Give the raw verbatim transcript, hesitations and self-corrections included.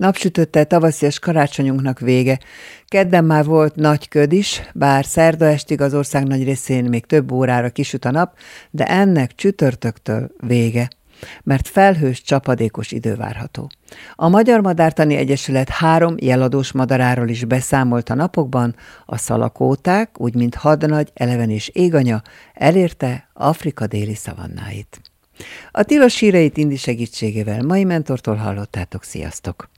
Napsütöttel tavaszias karácsonyunknak vége. Kedden már volt nagy köd is, bár szerda estig az ország nagy részén még több órára kisüt a nap, de ennek csütörtöktől vége, mert felhős, csapadékos idő várható. A Magyar Madártani Egyesület három jeladós madaráról is beszámolt a napokban, a szalakóták, úgy mint hadnagy, eleven és éganya, elérte Afrika déli szavannáit. A tilos híreit Indi segítségével mai mentortól hallottátok, sziasztok!